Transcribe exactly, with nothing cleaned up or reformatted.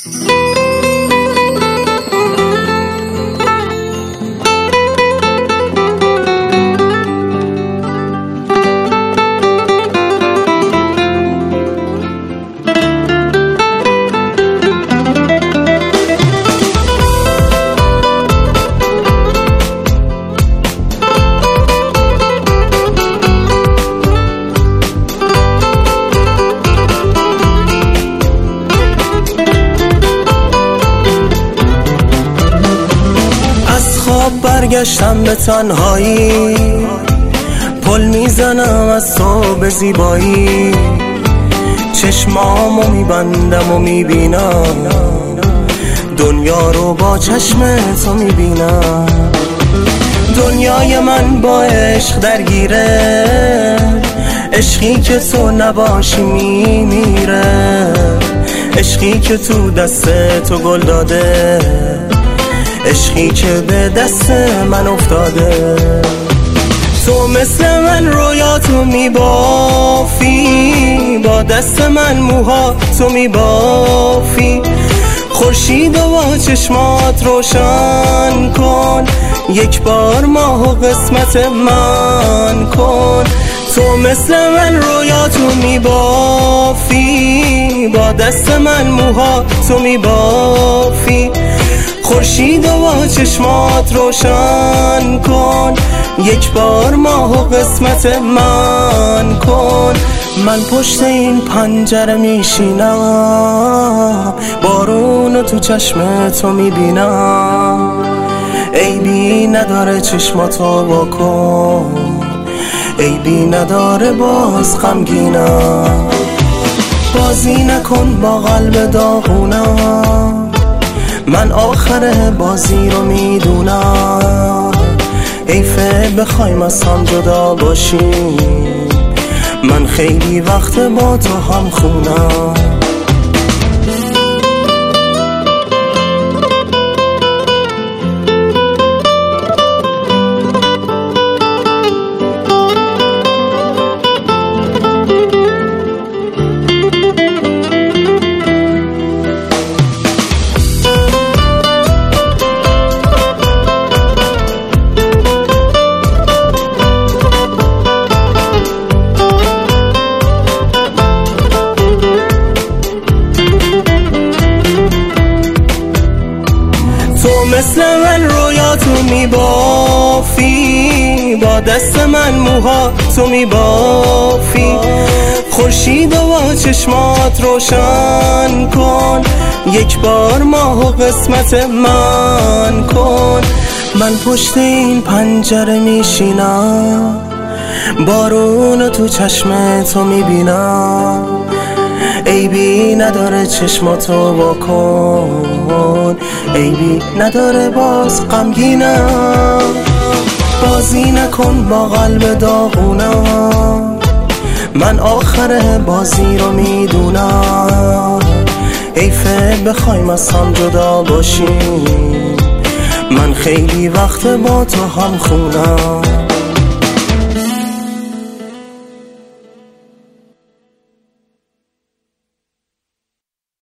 برگشتم به تنهایی، پل میزنم از تو به زیبایی، چشمامو میبندم و میبینم دنیا رو با چشم تو میبینم. دنیای من با عشق درگیره، عشقی که تو نباشی میمیره، عشقی که تو دست تو گل داده، عشقی که به دست من افتاده. تو مثل من رویاتو میبافی، با دست من موها تو میبافی، خورشید و با چشمات روشن کن، یک بار ماه و قسمت من کن. تو مثل من رویاتو میبافی، با دست من موها تو میبافی، خورشید و با چشمات روشن کن، یک بار ماه و قسمت من کن. من پشت این پنجره میشینم، بارون تو چشم تو میبینم، عیبی نداره چشماتو واکن، عیبی نداره باز غمگینم. بازی نکن با قلب داغونم، من آخر بازی رو میدونم، حیفه بخوایم از هم جدا باشیم، من خیلی وقت با تو هم خونم. مثل من رویاتو میبافی، با دست من موها تو میبافی، خورشید و با چشمات روشن کن، یک بار ماه و قسمت من کن. من پشت این پنجره میشینم، بارون تو چشم تو میبینم، عیبی نداره چشماتو واکن، عیبی نداره باز غمگینم. بازی نکن با قلب داغونم، من آخر بازی رو میدونم، حیفه بخوایم از هم جدا باشیم، من خیلی وقت با تو هم خونم.